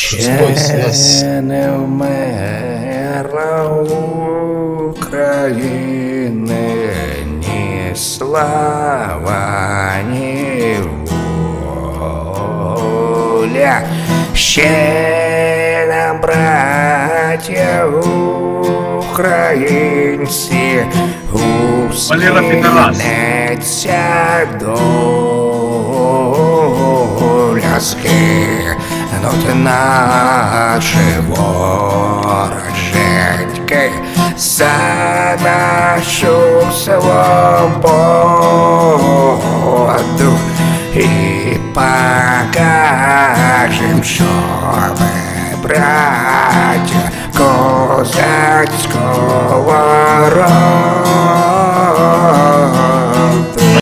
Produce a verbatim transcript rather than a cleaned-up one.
Ще не вмерла України ні слава, ні воля. Ще нам, браття українці, усміхнеться доля, скинуть наші вороженьки за нашу свободу, і покажем, що ми браття козацького роду.